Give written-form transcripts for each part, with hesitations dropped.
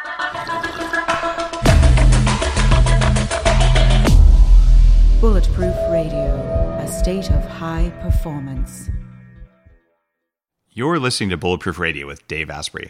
Bulletproof Radio, a state of high performance. You're listening to Bulletproof Radio with Dave Asprey.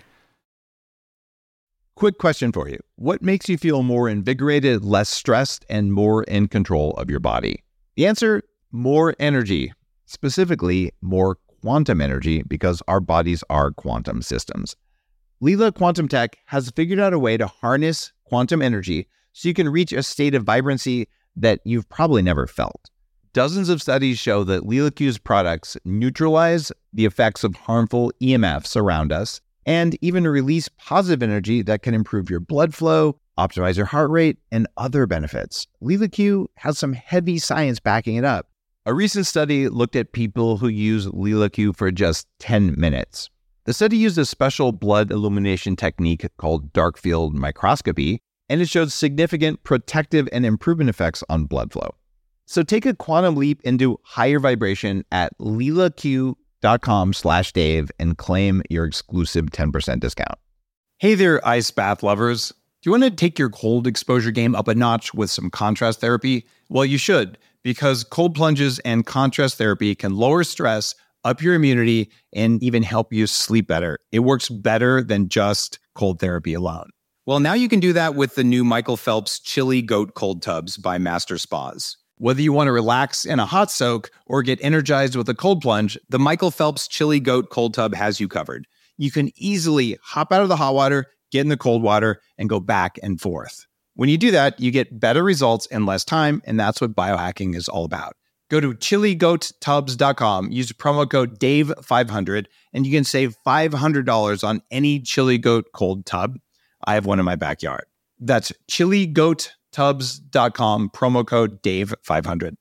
Quick question for you. What makes you feel more invigorated, less stressed, and more in control of your body? The answer, more energy. Specifically, more quantum energy, because our bodies are quantum systems. Lila Quantum Tech has figured out a way to harness quantum energy so you can reach a state of vibrancy that you've probably never felt. Dozens of studies show that LilaQ's products neutralize the effects of harmful EMFs around us and even release positive energy that can improve your blood flow, optimize your heart rate, and other benefits. LilaQ has some heavy science backing it up. A recent study looked at people who use LilaQ for just 10 minutes. The study used a special blood illumination technique called dark field microscopy, and it showed significant protective and improvement effects on blood flow. So take a quantum leap into higher vibration at lilaq.com/Dave and claim your exclusive 10% discount. Hey there, ice bath lovers. Do you want to take your cold exposure game up a notch with some contrast therapy? Well, you should, because cold plunges and contrast therapy can lower stress, up your immunity, and even help you sleep better. It works better than just cold therapy alone. Well, now you can do that with the new Michael Phelps Chili Goat Cold Tubs by Master Spas. Whether you want to relax in a hot soak or get energized with a cold plunge, the Michael Phelps Chili Goat Cold Tub has you covered. You can easily hop out of the hot water, get in the cold water, and go back and forth. When you do that, you get better results in less time, and that's what biohacking is all about. Go to chiligoattubs.com, use promo code DAVE500, and you can save $500 on any Chili Goat Cold Tub. I have one in my backyard. That's chiligoattubs.com, promo code DAVE500.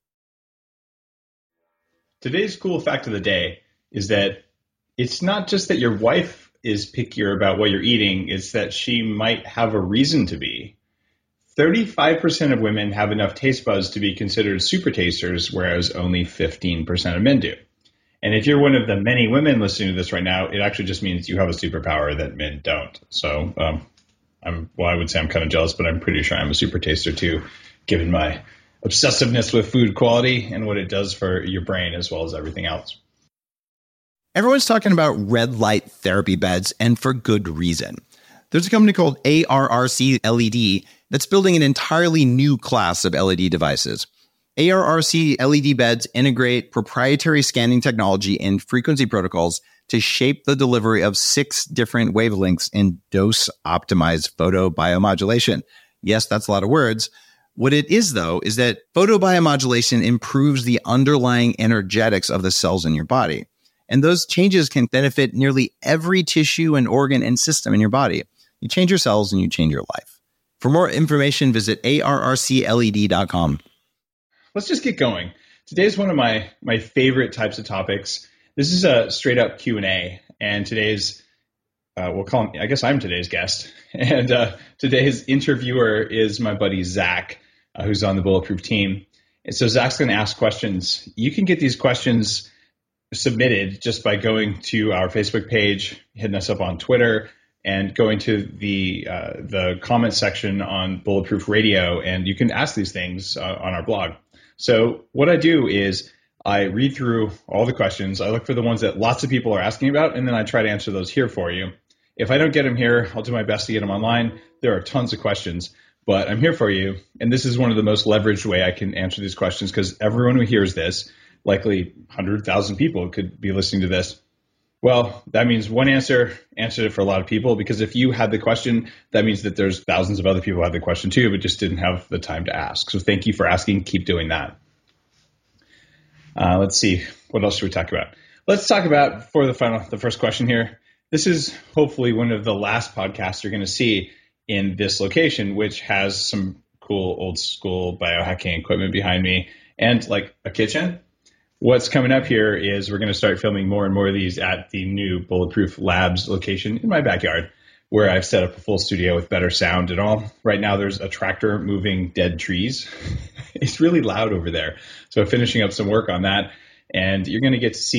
Today's cool fact of the day is that it's not just that your wife is pickier about what you're eating, it's that she might have a reason to be. 35% of women have enough taste buds to be considered super tasters, whereas only 15% of men do. And if you're one of the many women listening to this right now, it actually just means you have a superpower that men don't. So I would say I'm kind of jealous, but I'm pretty sure I'm a super taster too, given my obsessiveness with food quality and what it does for your brain as well as everything else. Everyone's talking about red light therapy beds, and for good reason. There's a company called ARRC LED that's building an entirely new class of LED devices. ARRC LED beds integrate proprietary scanning technology and frequency protocols to shape the delivery of 6 different wavelengths in dose-optimized photobiomodulation. Yes, that's a lot of words. What it is, though, is that photobiomodulation improves the underlying energetics of the cells in your body. And those changes can benefit nearly every tissue and organ and system in your body. You change your cells and you change your life. For more information, visit arrcled.com. Let's just get going. Today's one of my favorite types of topics. This is a straight up Q&A, and today's, we'll call him, I guess I'm today's guest. And today's interviewer is my buddy Zach, who's on the Bulletproof team. And so Zach's going to ask questions. You can get these questions submitted just by going to our Facebook page, hitting us up on Twitter, and going to the comment section on Bulletproof Radio, and you can ask these things on our blog. So what I do is I read through all the questions. I look for the ones that lots of people are asking about, and then I try to answer those here for you. If I don't get them here, I'll do my best to get them online. There are tons of questions, but I'm here for you. And this is one of the most leveraged way I can answer these questions, because everyone who hears this, likely 100,000 people could be listening to this. Well, that means one answered it for a lot of people, because if you had the question, that means that there's thousands of other people who had the question too, but just didn't have the time to ask. So thank you for asking. Keep doing that. Let's see. What else should we talk about? Let's talk about, for the first question here. This is hopefully one of the last podcasts you're going to see in this location, which has some cool old school biohacking equipment behind me and like a kitchen. What's coming up here is we're going to start filming more and more of these at the new Bulletproof Labs location in my backyard, where I've set up a full studio with better sound and all. Right now, there's a tractor moving dead trees. It's really loud over there. So I'm finishing up some work on that, and you're going to get to see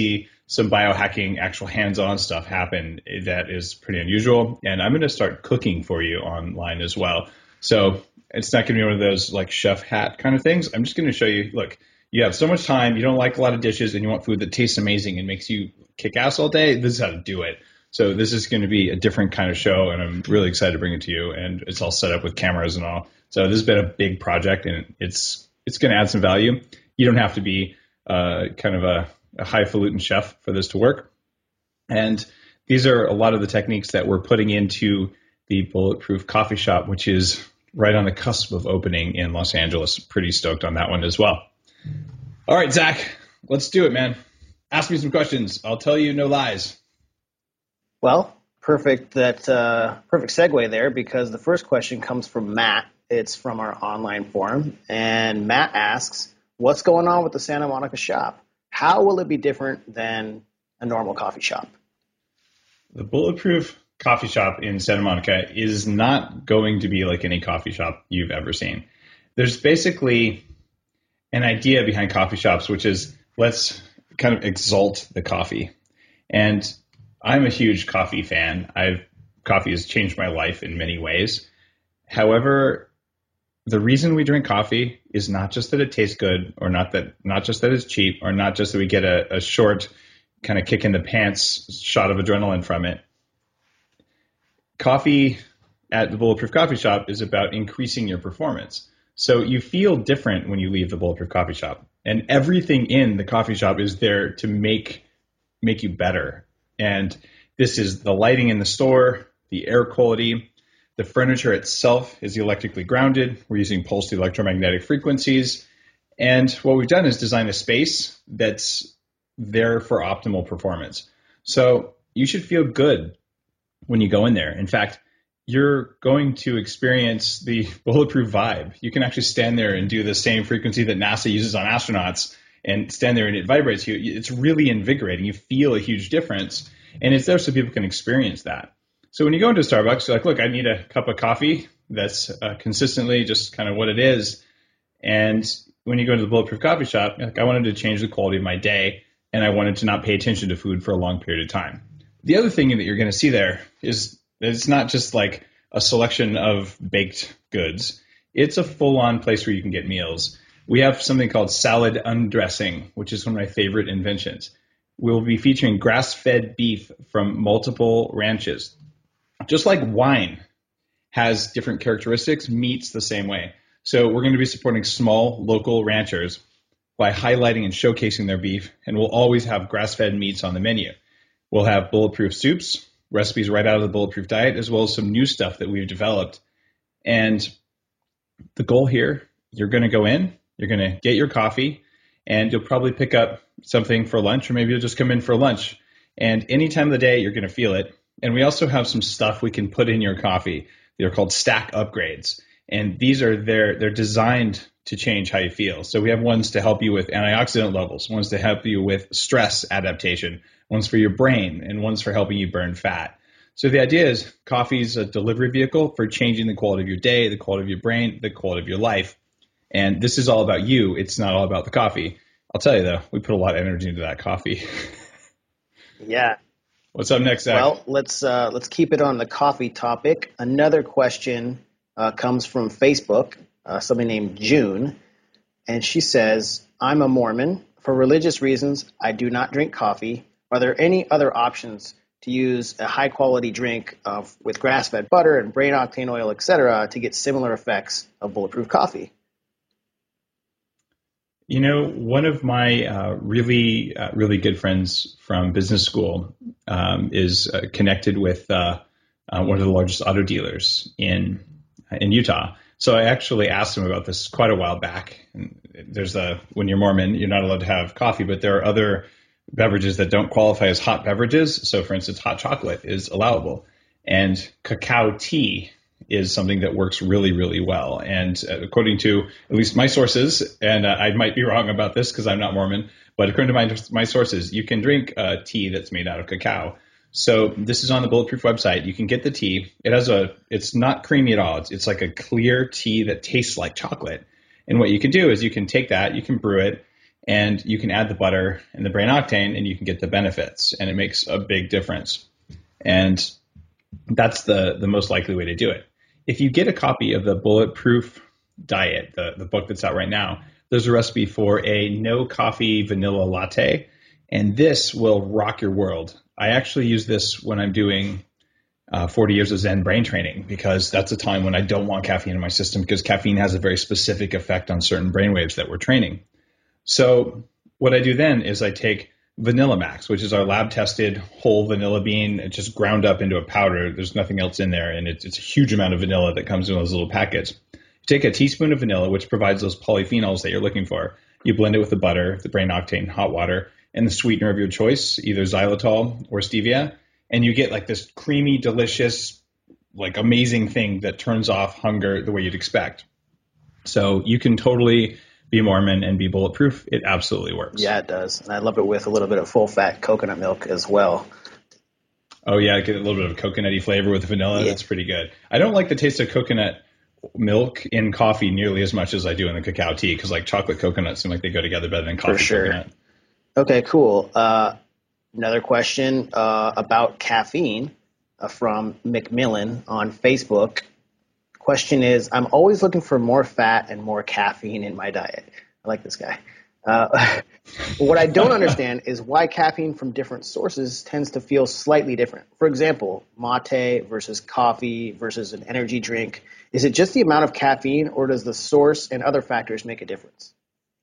some biohacking, actual hands-on stuff happen that is pretty unusual. And I'm going to start cooking for you online as well. So it's not going to be one of those like chef hat kind of things. I'm just going to show you, look, you have so much time, you don't like a lot of dishes, and you want food that tastes amazing and makes you kick ass all day. This is how to do it. So this is going to be a different kind of show, and I'm really excited to bring it to you. And it's all set up with cameras and all. So this has been a big project, and it's going to add some value. You don't have to be kind of a highfalutin chef for this to work. And these are a lot of the techniques that we're putting into the Bulletproof Coffee Shop, which is right on the cusp of opening in Los Angeles. Pretty stoked on that one as well. All right, Zach, let's do it, man. Ask me some questions. I'll tell you no lies. Well, perfect segue there, because the first question comes from Matt. It's from our online forum. And Matt asks, what's going on with the Santa Monica shop? How will it be different than a normal coffee shop? The Bulletproof Coffee Shop in Santa Monica is not going to be like any coffee shop you've ever seen. There's basically an idea behind coffee shops, which is let's kind of exalt the coffee. And I'm a huge coffee fan. Coffee has changed my life in many ways. However, the reason we drink coffee is not just that it tastes good, or not just that it's cheap, or not just that we get a short kind of kick in the pants shot of adrenaline from it. Coffee at the Bulletproof Coffee Shop is about increasing your performance. So you feel different when you leave the Bulletproof Coffee Shop, and everything in the coffee shop is there to make you better. And this is the lighting in the store, the air quality. The furniture itself is electrically grounded. We're using pulsed electromagnetic frequencies. And what we've done is design a space that's there for optimal performance. So you should feel good when you go in there. In fact, you're going to experience the Bulletproof vibe. You can actually stand there and do the same frequency that NASA uses on astronauts and stand there and it vibrates you. It's really invigorating. You feel a huge difference. And it's there so people can experience that. So when you go into Starbucks, you're like, look, I need a cup of coffee that's consistently just kind of what it is. And when you go to the Bulletproof Coffee Shop, you're like, I wanted to change the quality of my day, and I wanted to not pay attention to food for a long period of time. The other thing that you're going to see there is that it's not just like a selection of baked goods. It's a full-on place where you can get meals. We have something called salad undressing, which is one of my favorite inventions. We'll be featuring grass-fed beef from multiple ranches. Just like wine has different characteristics, meat's the same way. So we're going to be supporting small local ranchers by highlighting and showcasing their beef, and we'll always have grass-fed meats on the menu. We'll have bulletproof soups, recipes right out of the Bulletproof diet, as well as some new stuff that we've developed. And the goal here, you're going to go in, you're going to get your coffee, and you'll probably pick up something for lunch, or maybe you'll just come in for lunch. And any time of the day, you're going to feel it. And we also have some stuff we can put in your coffee. They're called stack upgrades. And these are they're designed to change how you feel. So we have ones to help you with antioxidant levels, ones to help you with stress adaptation, ones for your brain, and ones for helping you burn fat. So the idea is coffee is a delivery vehicle for changing the quality of your day, the quality of your brain, the quality of your life. And this is all about you. It's not all about the coffee. I'll tell you, though, we put a lot of energy into that coffee. Yeah. What's up next, Zach? Well, let's keep it on the coffee topic. Another question comes from Facebook, somebody named June, and she says, I'm a Mormon. For religious reasons, I do not drink coffee. Are there any other options to use a high-quality drink with grass-fed butter and brain octane oil, etc., to get similar effects of Bulletproof coffee? You know, one of my really good friends from business school is connected with one of the largest auto dealers in Utah. So I actually asked him about this quite a while back. And when you're Mormon, you're not allowed to have coffee, but there are other beverages that don't qualify as hot beverages. So, for instance, hot chocolate is allowable, and cacao tea is something that works really, really well. And according to at least my sources, and I might be wrong about this because I'm not Mormon, but according to my sources, you can drink tea that's made out of cacao. So this is on the Bulletproof website. You can get the tea. It's not creamy at all. It's like a clear tea that tastes like chocolate. And what you can do is you can take that, you can brew it, and you can add the butter and the brain octane and you can get the benefits, and it makes a big difference. And that's the most likely way to do it. If you get a copy of the Bulletproof Diet, the book that's out right now, there's a recipe for a no coffee vanilla latte, and this will rock your world. I actually use this when I'm doing 40 years of Zen brain training, because that's a time when I don't want caffeine in my system, because caffeine has a very specific effect on certain brainwaves that we're training. So what I do then is I take Vanilla Max, which is our lab-tested whole vanilla bean. It's just ground up into a powder. There's nothing else in there, and it's a huge amount of vanilla that comes in those little packets. You take a teaspoon of vanilla, which provides those polyphenols that you're looking for. You blend it with the butter, the brain octane, hot water, and the sweetener of your choice, either xylitol or stevia, and you get like this creamy, delicious, like amazing thing that turns off hunger the way you'd expect. So you can totally be Mormon and be bulletproof. It absolutely works. Yeah, it does. And I love it with a little bit of full-fat coconut milk as well. Oh, yeah, get a little bit of coconutty flavor with vanilla. Yeah. That's pretty good. I don't like the taste of coconut milk in coffee nearly as much as I do in the cacao tea, because like chocolate coconuts seem like they go together better than coffee. For sure. Coconut. Okay, cool. Another question about caffeine from Macmillan on Facebook. Question is, I'm always looking for more fat and more caffeine in my diet. I like this guy. What I don't understand is why caffeine from different sources tends to feel slightly different. For example, mate versus coffee versus an energy drink. Is it just the amount of caffeine, or does the source and other factors make a difference?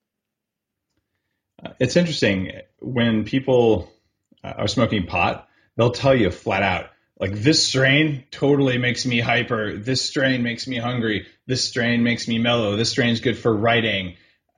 It's interesting. When people are smoking pot, they'll tell you flat out, like, this strain totally makes me hyper. This strain makes me hungry. This strain makes me mellow. This strain's good for writing.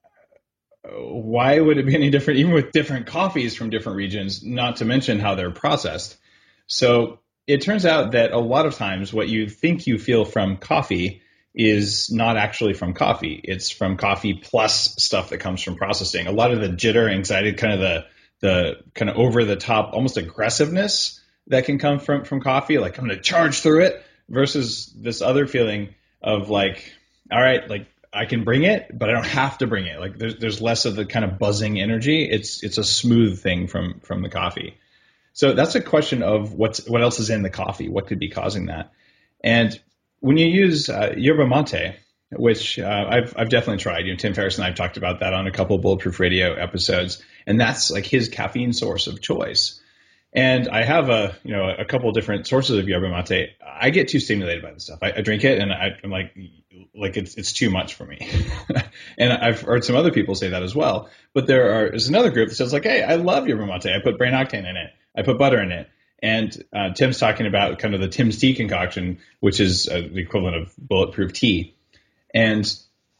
Why would it be any different, even with different coffees from different regions, not to mention how they're processed? So it turns out that a lot of times what you think you feel from coffee is not actually from coffee. It's from coffee plus stuff that comes from processing. A lot of the jitter, anxiety, kind of the kind of over the top, almost aggressiveness that can come from coffee, like I'm going to charge through it, versus this other feeling of like, all right, like I can bring it, but I don't have to bring it. Like there's less of the kind of buzzing energy. It's a smooth thing from the coffee. So that's a question of what else is in the coffee. What could be causing that? And when you use yerba mate, which I've definitely tried. Tim Ferriss and I have talked about that on a couple of Bulletproof Radio episodes, and that's like his caffeine source of choice. And I have a couple of different sources of yerba mate. I get too stimulated by this stuff. I drink it and I'm like it's too much for me. And I've heard some other people say that as well. But there's another group that says like, hey, I love yerba mate. I put brain octane in it. I put butter in it. And Tim's talking about kind of the Tim's tea concoction, which is the equivalent of bulletproof tea. And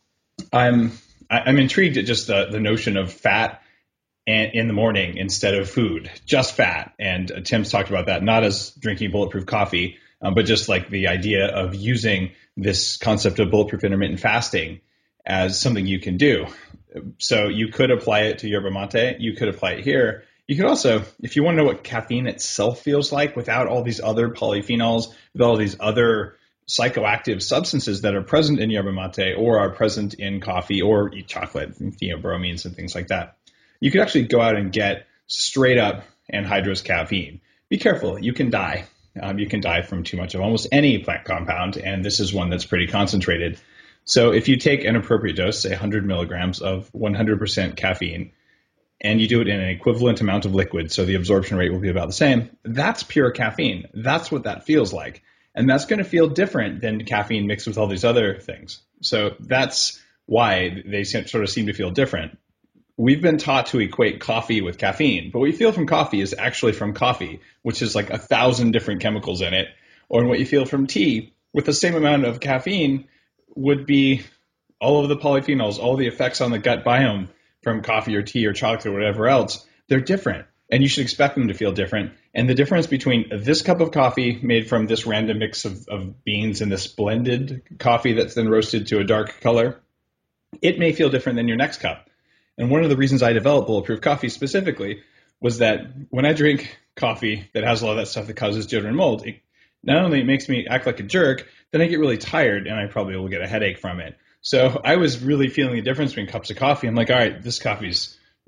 I'm intrigued at just the notion of fat in the morning instead of food, just fat. And Tim's talked about that, not as drinking bulletproof coffee, but just like the idea of using this concept of bulletproof intermittent fasting as something you can do. So you could apply it to yerba mate. You could apply it here. You could also, if you want to know what caffeine itself feels like without all these other polyphenols, with all these other psychoactive substances that are present in yerba mate or are present in coffee or eat chocolate, theobromines and things like that, you could actually go out and get straight up anhydrous caffeine. Be careful. You can die. You can die from too much of almost any plant compound, and this is one that's pretty concentrated. So if you take an appropriate dose, say 100 milligrams of 100% caffeine, and you do it in an equivalent amount of liquid, so the absorption rate will be about the same, that's pure caffeine. That's what that feels like. And that's going to feel different than caffeine mixed with all these other things. So that's why they sort of seem to feel different. We've been taught to equate coffee with caffeine, but what you feel from coffee is actually from coffee, which is like 1,000 different chemicals in it. Or what you feel from tea with the same amount of caffeine would be all of the polyphenols, all the effects on the gut biome from coffee or tea or chocolate or whatever else. They're different, and you should expect them to feel different. And the difference between this cup of coffee made from this random mix of beans and this blended coffee that's then roasted to a dark color, it may feel different than your next cup. And one of the reasons I developed Bulletproof Coffee specifically was that when I drink coffee that has a lot of that stuff that causes jitter and mold, it not only makes me act like a jerk, then I get really tired and I probably will get a headache from it. So I was really feeling the difference between cups of coffee. I'm like, all right, this coffee's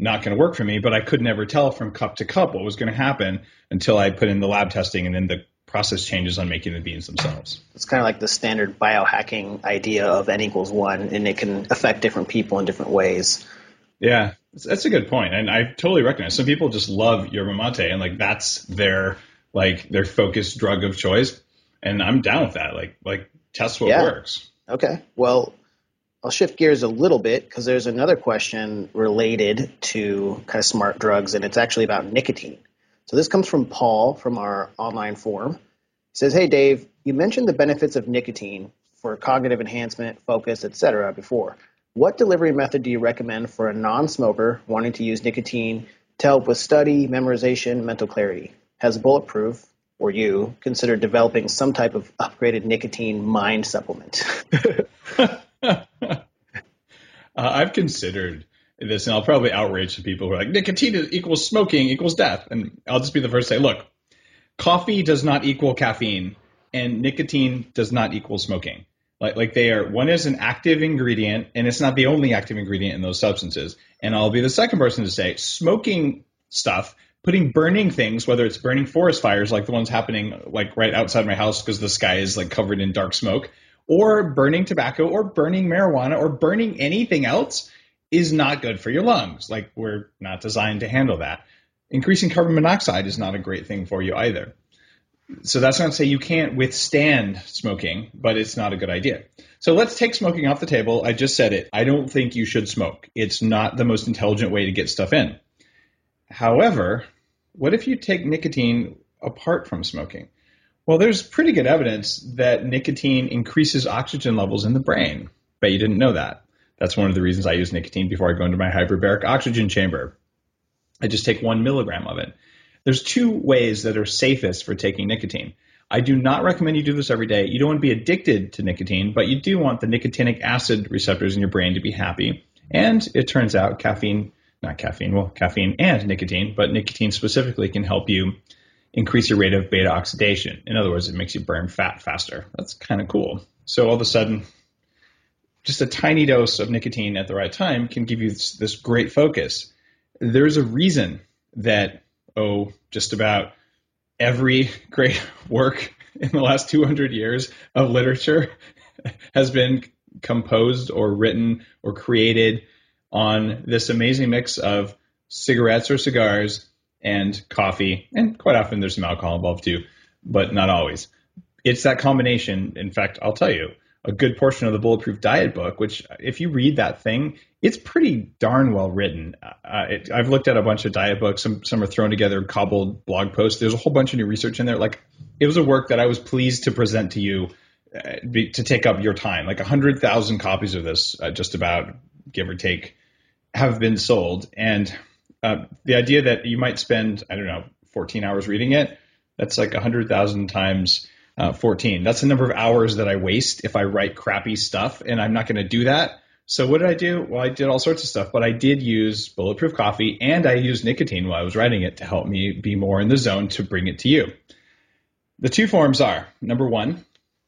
not going to work for me, but I could never tell from cup to cup what was going to happen until I put in the lab testing and then the process changes on making the beans themselves. It's kind of like the standard biohacking idea of N equals 1, and it can affect different people in different ways. Yeah, that's a good point. And I totally recognize some people just love yerba mate and like that's their focused drug of choice. And I'm down with that. Like test what works. Okay. Well, I'll shift gears a little bit because there's another question related to kind of smart drugs, and it's actually about nicotine. So this comes from Paul from our online forum. He says, "Hey, Dave, you mentioned the benefits of nicotine for cognitive enhancement, focus, etc. before. What delivery method do you recommend for a non-smoker wanting to use nicotine to help with study, memorization, mental clarity? Has Bulletproof, or you, considered developing some type of upgraded nicotine mind supplement?" I've considered this, and I'll probably outrage some people who are like, nicotine equals smoking equals death. And I'll just be the first to say, look, coffee does not equal caffeine, and nicotine does not equal smoking. Like they are, one is an active ingredient, and it's not the only active ingredient in those substances. And I'll be the second person to say, smoking stuff, burning things, whether it's burning forest fires like the ones happening like right outside my house because the sky is like covered in dark smoke, or burning tobacco, or burning marijuana, or burning anything else is not good for your lungs. Like we're not designed to handle that. Increasing carbon monoxide is not a great thing for you either. So that's not to say you can't withstand smoking, but it's not a good idea. So let's take smoking off the table. I just said it. I don't think you should smoke. It's not the most intelligent way to get stuff in. However, what if you take nicotine apart from smoking? Well, there's pretty good evidence that nicotine increases oxygen levels in the brain. Bet you didn't know that. That's one of the reasons I use nicotine before I go into my hyperbaric oxygen chamber. I just take 1 milligram of it. There's 2 ways that are safest for taking nicotine. I do not recommend you do this every day. You don't want to be addicted to nicotine, but you do want the nicotinic acid receptors in your brain to be happy. And it turns out caffeine and nicotine, but nicotine specifically can help you increase your rate of beta oxidation. In other words, it makes you burn fat faster. That's kind of cool. So all of a sudden, just a tiny dose of nicotine at the right time can give you this great focus. There's a reason that, just about every great work in the last 200 years of literature has been composed or written or created on this amazing mix of cigarettes or cigars and coffee, and quite often there's some alcohol involved too, but not always. It's that combination. In fact, I'll tell you, a good portion of the Bulletproof Diet book, which if you read that thing, it's pretty darn well written. I've looked at a bunch of diet books. Some are thrown together, cobbled blog posts. There's a whole bunch of new research in there. Like it was a work that I was pleased to present to you to take up your time. Like 100,000 copies of this, just about, give or take, have been sold. And the idea that you might spend, 14 hours reading it, that's like 100,000 times 14. That's the number of hours that I waste if I write crappy stuff, and I'm not going to do that. So what did I do? Well, I did all sorts of stuff, but I did use Bulletproof Coffee, and I used nicotine while I was writing it to help me be more in the zone to bring it to you. The 2 forms are, number 1,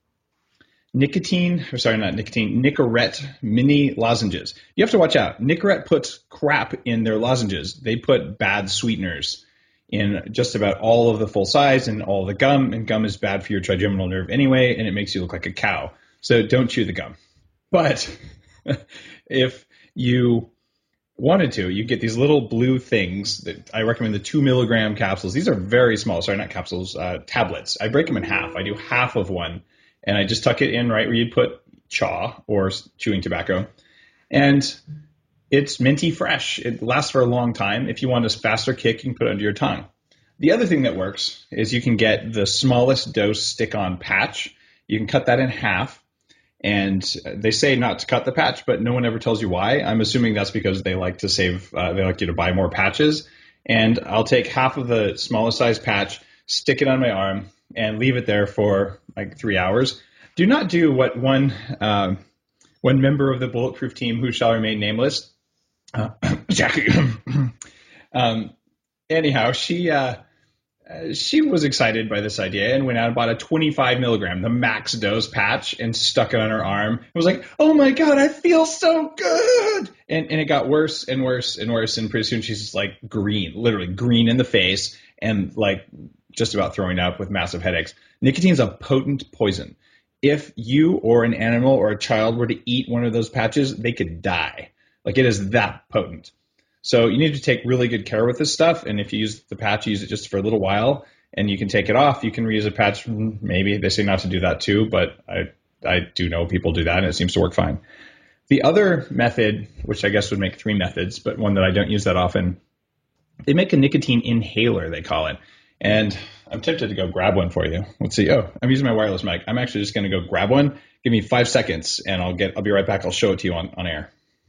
Nicorette mini lozenges. You have to watch out. Nicorette puts crap in their lozenges. They put bad sweeteners in just about all of the full size and all the gum, and gum is bad for your trigeminal nerve anyway, and it makes you look like a cow. So don't chew the gum. But if you wanted to, you get these little blue things that I recommend, the 2 milligram capsules. These are very small. Sorry, not capsules, tablets. I break them in half. I do half of one, and I just tuck it in right where you'd put chaw or chewing tobacco. And it's minty fresh. It lasts for a long time. If you want a faster kick, you can put it under your tongue. The other thing that works is you can get the smallest dose stick-on patch. You can cut that in half. And they say not to cut the patch, but no one ever tells you why. I'm assuming that's because they like to save, they like you to buy more patches. And I'll take half of the smallest size patch, stick it on my arm, and leave it there for like 3 hours. Do not do what one member of the Bulletproof team, who shall remain nameless, Jackie. Anyhow, she She was excited by this idea and went out and bought a 25 milligram, the max dose patch, and stuck it on her arm. It was like, oh my God, I feel so good. And it got worse and worse and worse. And pretty soon she's just like green, literally green in the face and like just about throwing up with massive headaches. Nicotine's a potent poison. If you or an animal or a child were to eat one of those patches, they could die. Like it is that potent. So you need to take really good care with this stuff. And if you use the patch, use it just for a little while and you can take it off. You can reuse a patch. Maybe they say not to do that too, but I do know people do that and it seems to work fine. The other method, which I guess would make 3 methods, but one that I don't use that often, they make a nicotine inhaler, they call it. And I'm tempted to go grab one for you. Let's see. Oh, I'm using my wireless mic. I'm actually just going to go grab one. Give me 5 seconds and I'll be right back. I'll show it to you on air.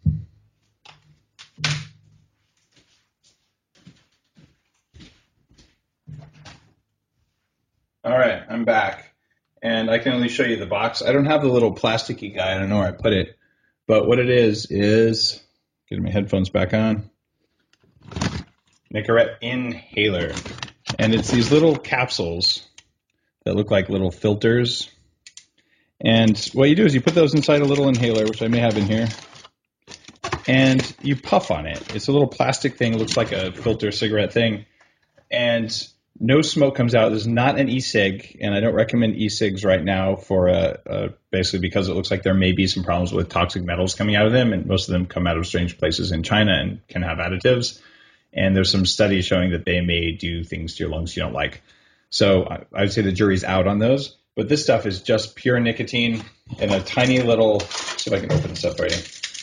All right, I'm back, and I can only show you the box. I don't have the little plasticky guy. I don't know where I put it, but what it is getting my headphones back on, Nicorette inhaler, and it's these little capsules that look like little filters, and what you do is you put those inside a little inhaler, which I may have in here, and you puff on it. It's a little plastic thing. It looks like a filter cigarette thing, and no smoke comes out. There's not an e-cig, and I don't recommend e-cigs right now for basically because it looks like there may be some problems with toxic metals coming out of them, and most of them come out of strange places in China and can have additives. And there's some studies showing that they may do things to your lungs you don't like. So I would say the jury's out on those. But this stuff is just pure nicotine in a tiny little. Let's see if I can open this up for you.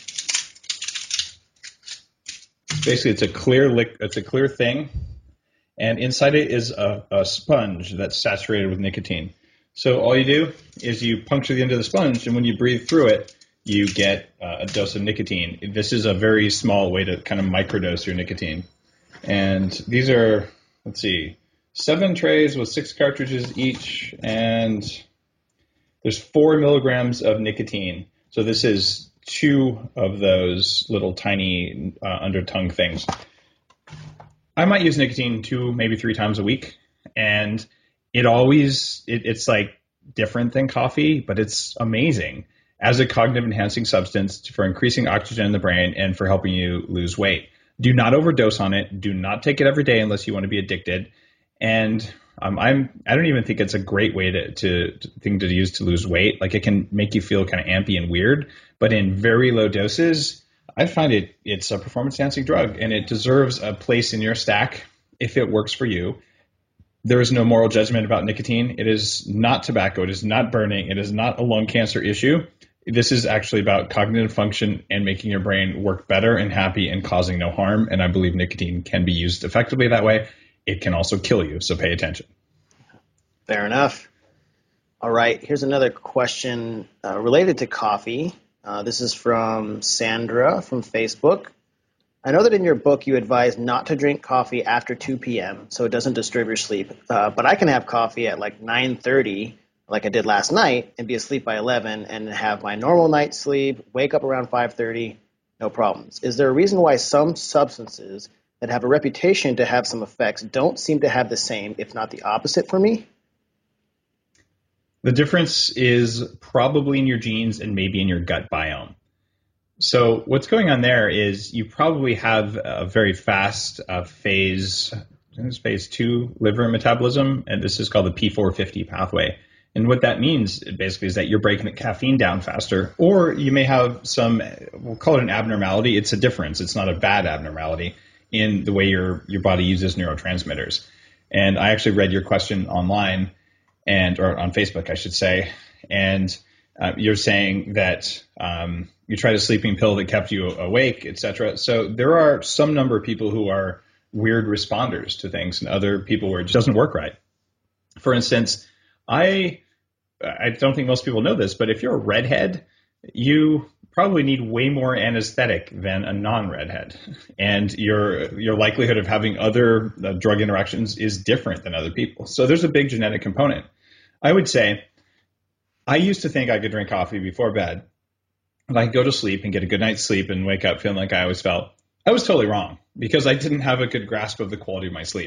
Basically, it's a clear thing. And inside it is a sponge that's saturated with nicotine. So all you do is you puncture the end of the sponge, and when you breathe through it, you get a dose of nicotine. This is a very small way to kind of microdose your nicotine. And these are, 7 trays with 6 cartridges each, and there's 4 milligrams of nicotine. So this is 2 of those little tiny under tongue things. I might use nicotine 2, maybe 3 times a week, and it's like different than coffee, but it's amazing as a cognitive enhancing substance for increasing oxygen in the brain and for helping you lose weight. Do not overdose on it. Do not take it every day unless you want to be addicted. And I don't even think it's a great way to use to lose weight. Like it can make you feel kind of ampy and weird, but in very low doses, I find it's a performance enhancing drug, and it deserves a place in your stack if it works for you. There is no moral judgment about nicotine. It is not tobacco. It is not burning. It is not a lung cancer issue. This is actually about cognitive function and making your brain work better and happy and causing no harm. And I believe nicotine can be used effectively that way. It can also kill you, so pay attention. Fair enough. All right, here's another question related to coffee. This is from Sandra from Facebook. I know that in your book you advise not to drink coffee after 2 p.m. so it doesn't disturb your sleep. But I can have coffee at like 9:30, like I did last night, and be asleep by 11 and have my normal night's sleep, wake up around 5:30, no problems. Is there a reason why some substances that have a reputation to have some effects don't seem to have the same, if not the opposite for me? The difference is probably in your genes and maybe in your gut biome. So what's going on there is you probably have a very fast phase 2 liver metabolism, and this is called the P450 pathway. And what that means basically is that you're breaking the caffeine down faster, or you may have some, we'll call it an abnormality. It's a difference. It's not a bad abnormality in the way your body uses neurotransmitters. And I actually read your question online, or on Facebook, I should say, and you're saying that you tried a sleeping pill that kept you awake, etc. So there are some number of people who are weird responders to things, and other people where it just doesn't work right. For instance, I don't think most people know this, but if you're a redhead, you probably need way more anesthetic than a non-redhead, and your likelihood of having other drug interactions is different than other people. So there's a big genetic component. I would say I used to think I could drink coffee before bed, and I could go to sleep and get a good night's sleep and wake up feeling like I always felt. I was totally wrong because I didn't have a good grasp of the quality of my sleep.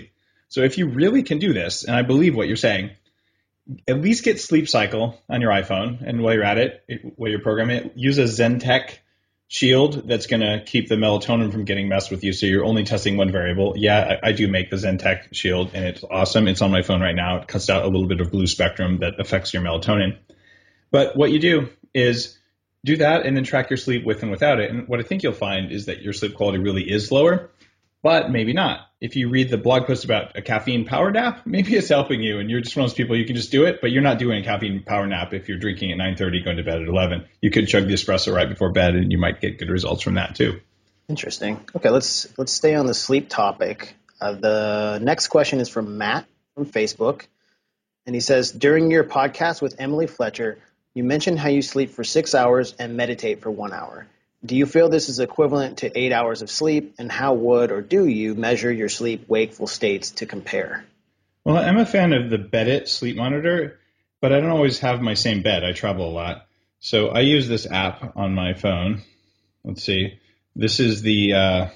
So if you really can do this, and I believe what you're saying, at least get Sleep Cycle on your iPhone. And while you're at it, while you're programming it, use a ZenTech shield that's going to keep the melatonin from getting messed with you. So you're only testing one variable. Yeah, I do make the ZenTech shield, and it's awesome. It's on my phone right now. It cuts out a little bit of blue spectrum that affects your melatonin. But what you do is do that and then track your sleep with and without it. And what I think you'll find is that your sleep quality really is lower, but maybe not. If you read the blog post about a caffeine power nap, maybe it's helping you and you're just one of those people, you can just do it, but you're not doing a caffeine power nap if you're drinking at 9:30, going to bed at 11. You could chug the espresso right before bed and you might get good results from that too. Interesting. Okay, let's stay on the sleep topic. The next question is from Matt from Facebook. And he says, during your podcast with Emily Fletcher, you mentioned how you sleep for 6 hours and meditate for 1 hour. Do you feel this is equivalent to 8 hours of sleep, and how would or do you measure your sleep wakeful states to compare? Well, I'm a fan of the Bedit sleep monitor, but I don't always have my same bed. I travel a lot. So I use this app on my phone. Let's see. This is this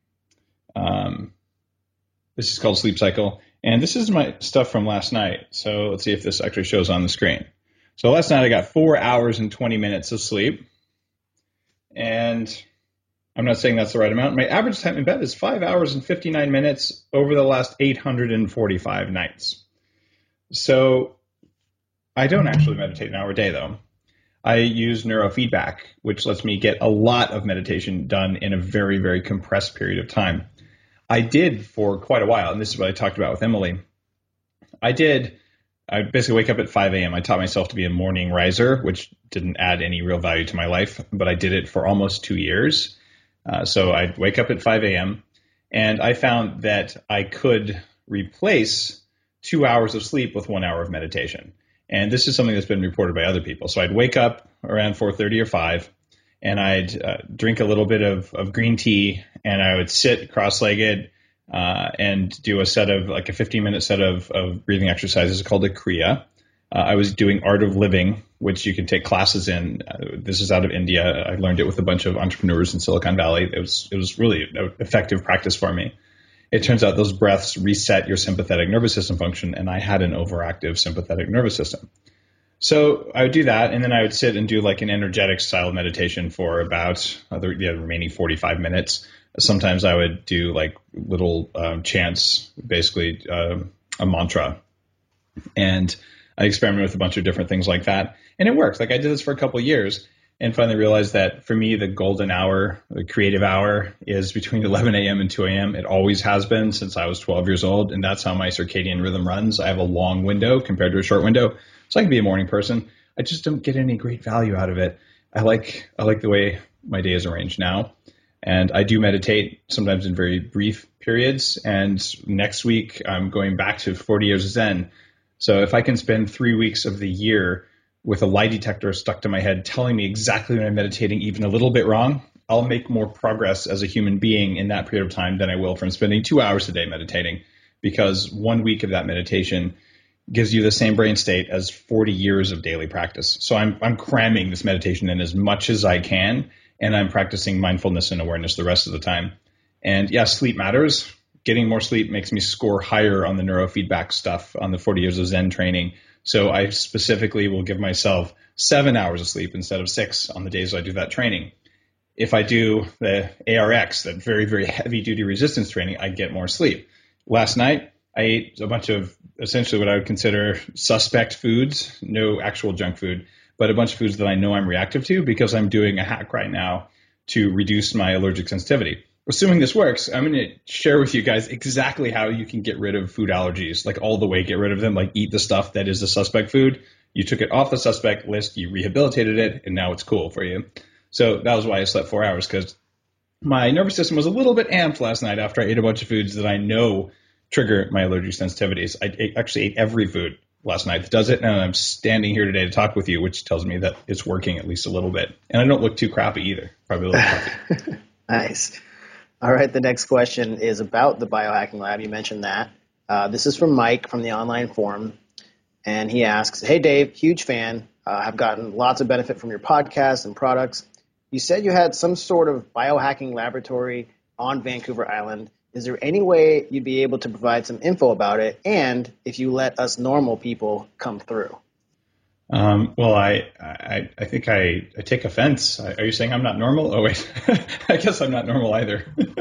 is called Sleep Cycle, and this is my stuff from last night. So let's see if this actually shows on the screen. So last night I got 4 hours and 20 minutes of sleep, and I'm not saying that's the right amount. My average time in bed is 5 hours and 59 minutes over the last 845 nights. So I don't actually meditate an hour a day, though. I use neurofeedback, which lets me get a lot of meditation done in a very, very compressed period of time. I did for quite a while, and this is what I talked about with Emily. I basically wake up at 5 a.m. I taught myself to be a morning riser, which didn't add any real value to my life, but I did it for almost 2 years. So I'd wake up at 5 a.m. and I found that I could replace 2 hours of sleep with 1 hour of meditation. And this is something that's been reported by other people. So I'd wake up around 4:30 or 5, and I'd drink a little bit of green tea, and I would sit cross-legged and do a 15-minute set of breathing exercises called a Kriya. I was doing Art of Living, which you can take classes in. This is out of India. I learned it with a bunch of entrepreneurs in Silicon Valley. It was really an effective practice for me. It turns out those breaths reset your sympathetic nervous system function, and I had an overactive sympathetic nervous system. So I would do that, and then I would sit and do like an energetic style meditation for about the remaining 45 minutes. Sometimes I would do like little chants, basically a mantra. And I experimented with a bunch of different things like that. And it works. Like I did this for a couple of years and finally realized that for me, the golden hour, the creative hour is between 11 a.m. and 2 a.m. It always has been since I was 12 years old. And that's how my circadian rhythm runs. I have a long window compared to a short window. So I can be a morning person. I just don't get any great value out of it. I like the way my day is arranged now. And I do meditate sometimes in very brief periods. And next week, I'm going back to 40 years of Zen. So if I can spend 3 weeks of the year with a lie detector stuck to my head telling me exactly when I'm meditating even a little bit wrong, I'll make more progress as a human being in that period of time than I will from spending 2 hours a day meditating, because 1 week of that meditation gives you the same brain state as 40 years of daily practice. So I'm cramming this meditation in as much as I can, and I'm practicing mindfulness and awareness the rest of the time. And yeah, sleep matters. Getting more sleep makes me score higher on the neurofeedback stuff on the 40 years of Zen training. So I specifically will give myself 7 hours of sleep instead of 6 on the days I do that training. If I do the ARX, that very, very heavy duty resistance training, I get more sleep. Last night, I ate a bunch of essentially what I would consider suspect foods, no actual junk food, but a bunch of foods that I know I'm reactive to because I'm doing a hack right now to reduce my allergic sensitivity. Assuming this works, I'm going to share with you guys exactly how you can get rid of food allergies, like all the way get rid of them, like eat the stuff that is the suspect food. You took it off the suspect list, you rehabilitated it, and now it's cool for you. So that was why I slept 4 hours, because my nervous system was a little bit amped last night after I ate a bunch of foods that I know trigger my allergic sensitivities. I actually ate every food last night that does it, and I'm standing here today to talk with you, which tells me that it's working at least a little bit. And I don't look too crappy either, probably a little crappy. Nice. All right, the next question is about the Biohacking Lab. You mentioned that. This is from Mike from the online forum, and he asks, hey, Dave, huge fan. I've gotten lots of benefit from your podcast and products. You said you had some sort of biohacking laboratory on Vancouver Island. Is there any way you'd be able to provide some info about it, and if you let us normal people come through? Well, I think I take offense. Are you saying I'm not normal? Oh, wait. I guess I'm not normal either.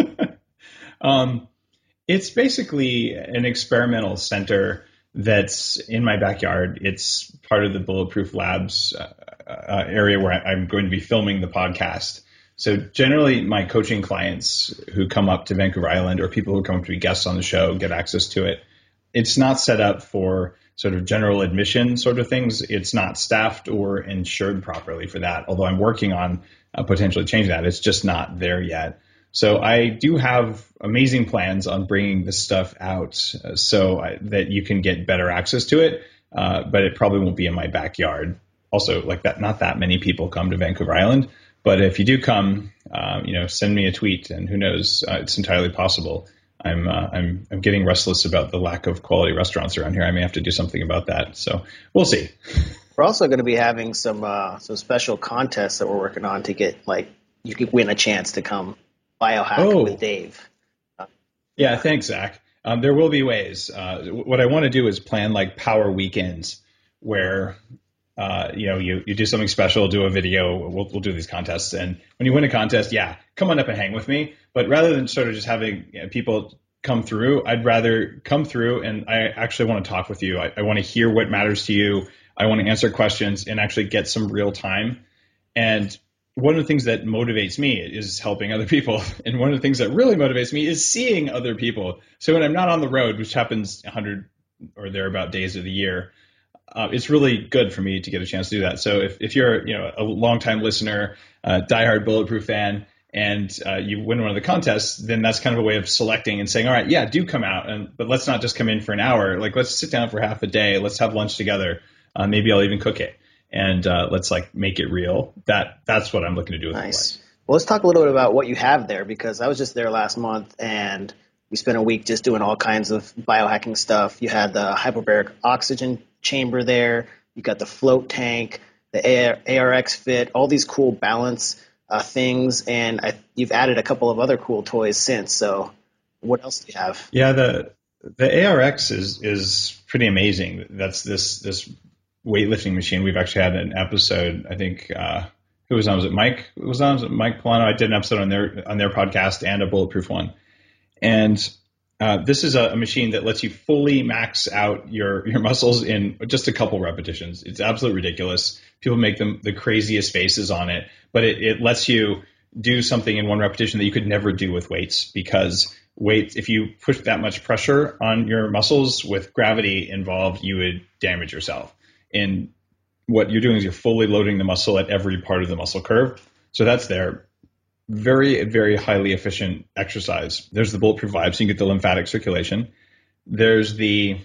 It's basically an experimental center that's in my backyard. It's part of the Bulletproof Labs area where I'm going to be filming the podcast. So generally, my coaching clients who come up to Vancouver Island or people who come to be guests on the show get access to it. It's not set up for sort of general admission sort of things. It's not staffed or insured properly for that, although I'm working on potentially changing that. It's just not there yet. So I do have amazing plans on bringing this stuff out that you can get better access to it, but it probably won't be in my backyard. Also, like that, not that many people come to Vancouver Island, but if you do come, send me a tweet, and who knows, it's entirely possible. I'm getting restless about the lack of quality restaurants around here. I may have to do something about that. So we'll see. We're also going to be having some special contests that we're working on to get, like, you could win a chance to come biohack with Dave. Yeah, thanks, Zach. There will be ways. What I want to do is plan like power weekends where you do something special, do a video. We'll do these contests, and when you win a contest, come on up and hang with me. But rather than sort of just having people come through, I'd rather come through and I actually want to talk with you. I want to hear what matters to you. I want to answer questions and actually get some real time. And one of the things that motivates me is helping other people. And one of the things that really motivates me is seeing other people. So when I'm not on the road, which happens 100 or thereabout days of the year, it's really good for me to get a chance to do that. So if you're a longtime listener, diehard Bulletproof fan, and you win one of the contests, then that's kind of a way of selecting and saying, all right, do come out, but let's not just come in for an hour. Like, let's sit down for half a day. Let's have lunch together. Maybe I'll even cook it, and let's make it real. That's what I'm looking to do with my life. Well, let's talk a little bit about what you have there, because I was just there last month, and we spent a week just doing all kinds of biohacking stuff. You had the hyperbaric oxygen chamber there. You got the float tank, the ARX Fit, all these cool balance things, and you've added a couple of other cool toys since. So what else do you have? Yeah, the ARX is pretty amazing. That's this weightlifting machine. We've actually had an episode, I think, who was on? Was it Mike? Was it Mike Polano? I did an episode on their podcast and a Bulletproof one. And this is a machine that lets you fully max out your muscles in just a couple repetitions. It's absolutely ridiculous. People make the craziest faces on it, but it lets you do something in one repetition that you could never do with weights, because weights, if you push that much pressure on your muscles with gravity involved, you would damage yourself. And what you're doing is you're fully loading the muscle at every part of the muscle curve. So that's there. Very, very highly efficient exercise. There's the Bulletproof Vibe, so you get the lymphatic circulation. There's there's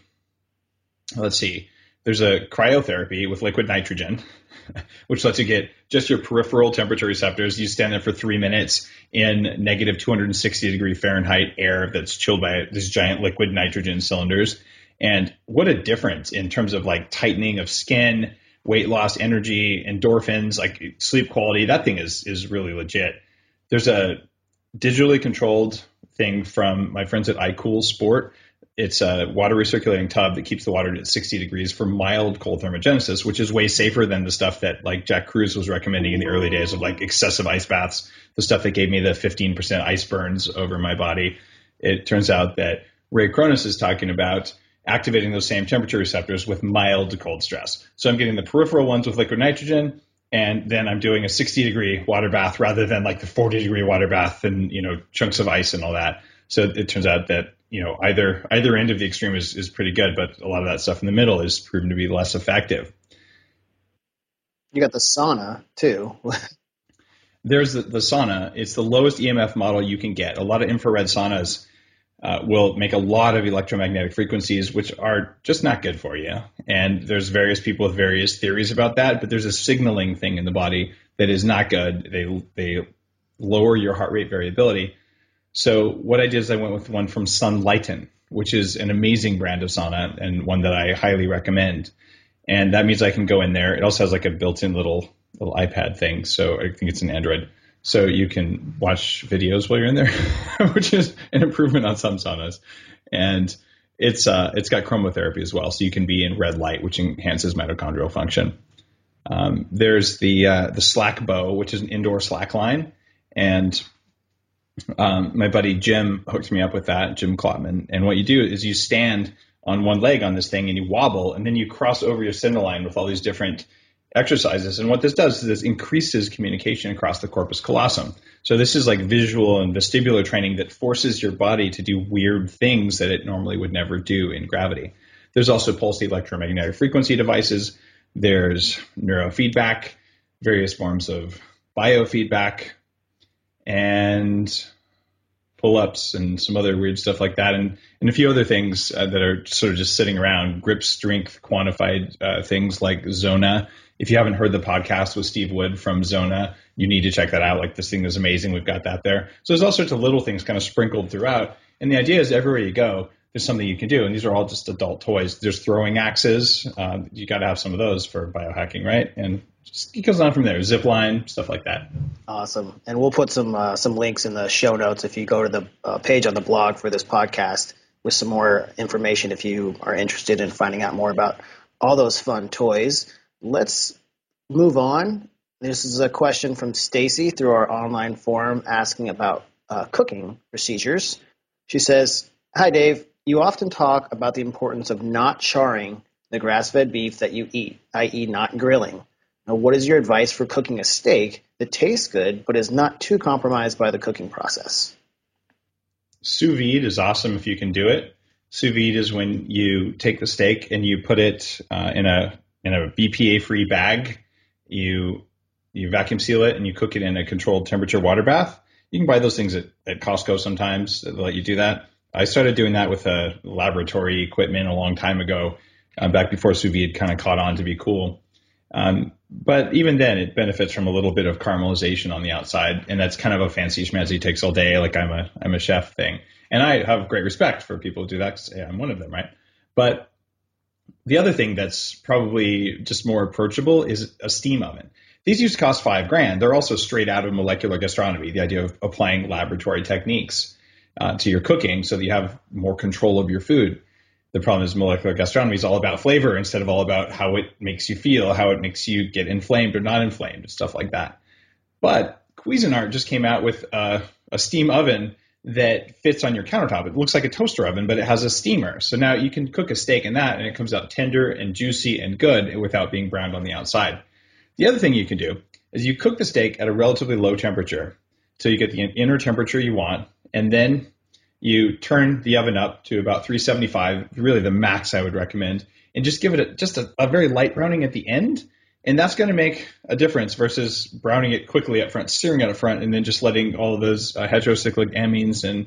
a cryotherapy with liquid nitrogen, which lets you get just your peripheral temperature receptors. You stand there for 3 minutes in negative 260 degree Fahrenheit air that's chilled by these giant liquid nitrogen cylinders. And what a difference in terms of tightening of skin, weight loss, energy, endorphins, sleep quality. That thing is really legit. There's a digitally controlled thing from my friends at iCool Sport. It's a water recirculating tub that keeps the water at 60 degrees for mild cold thermogenesis, which is way safer than the stuff that Jack Kruse was recommending in the early days of excessive ice baths, the stuff that gave me the 15% ice burns over my body. It turns out that Ray Cronus is talking about activating those same temperature receptors with mild cold stress. So I'm getting the peripheral ones with liquid nitrogen, and then I'm doing a 60-degree water bath rather than the 40-degree water bath and chunks of ice and all that. So it turns out that either end of the extreme is pretty good, but a lot of that stuff in the middle is proven to be less effective. You got the sauna too. There's the sauna. It's the lowest EMF model you can get. A lot of infrared saunas will make a lot of electromagnetic frequencies, which are just not good for you. And there's various people with various theories about that, but there's a signaling thing in the body that is not good. They lower your heart rate variability. So what I did is I went with one from Sunlighten, which is an amazing brand of sauna and one that I highly recommend. And that means I can go in there. It also has a built-in little iPad thing. So I think it's an Android. so you can watch videos while you're in there, which is an improvement on some saunas. And it's got chromotherapy as well, so you can be in red light, which enhances mitochondrial function. There's the Slack Bow, which is an indoor slack line, and my buddy Jim hooked me up with that, Jim Klotman. And what you do is you stand on one leg on this thing and you wobble, and then you cross over your center line with all these different exercises. And what this does is this increases communication across the corpus callosum. So this is like visual and vestibular training that forces your body to do weird things that it normally would never do in gravity. There's also pulsed electromagnetic frequency devices. There's neurofeedback, various forms of biofeedback, and pull-ups and some other weird stuff like that, and a few other things that are sort of just sitting around, grip strength quantified things like Zona. If you haven't heard the podcast with Steve Wood from Zona, you need to check that out. Like, this thing is amazing. We've got that there. So there's all sorts of little things kind of sprinkled throughout. And the idea is everywhere you go, there's something you can do. And these are all just adult toys. There's throwing axes. You got to have some of those for biohacking, right? And just it goes on from there. Zip line, stuff like that. Awesome. And we'll put some links in the show notes if you go to the page on the blog for this podcast with some more information if you are interested in finding out more about all those fun toys. Let's move on. This is a question from Stacy through our online forum asking about cooking procedures. She says, "Hi, Dave. You often talk about the importance of not charring the grass-fed beef that you eat, i.e. not grilling. Now, what is your advice for cooking a steak that tastes good but is not too compromised by the cooking process?" Sous vide is awesome if you can do it. Sous vide is when you take the steak and you put it in a BPA-free bag. You vacuum seal it and you cook it in a controlled temperature water bath. You can buy those things at Costco sometimes. They'll let you do that. I started doing that with laboratory equipment a long time ago, back before sous vide kind of caught on to be cool. But even then, it benefits from a little bit of caramelization on the outside, and that's kind of a fancy schmancy takes all day, like I'm a chef thing. And I have great respect for people who do that, because I'm one of them, right? But the other thing that's probably just more approachable is a steam oven. These used to cost $5,000. They're also straight out of molecular gastronomy, the idea of applying laboratory techniques to your cooking so that you have more control of your food. The problem is molecular gastronomy is all about flavor instead of all about how it makes you feel, how it makes you get inflamed or not inflamed, and stuff like that. But Cuisinart just came out with a steam oven that fits on your countertop. It looks like a toaster oven, but it has a steamer. So now you can cook a steak in that, and it comes out tender and juicy and good without being browned on the outside. The other thing you can do is you cook the steak at a relatively low temperature so you get the inner temperature you want, and then you turn the oven up to about 375, really the max I would recommend, and just give it a very light browning at the end. And that's going to make a difference versus browning it quickly up front, searing it up front, and then just letting all of those heterocyclic amines and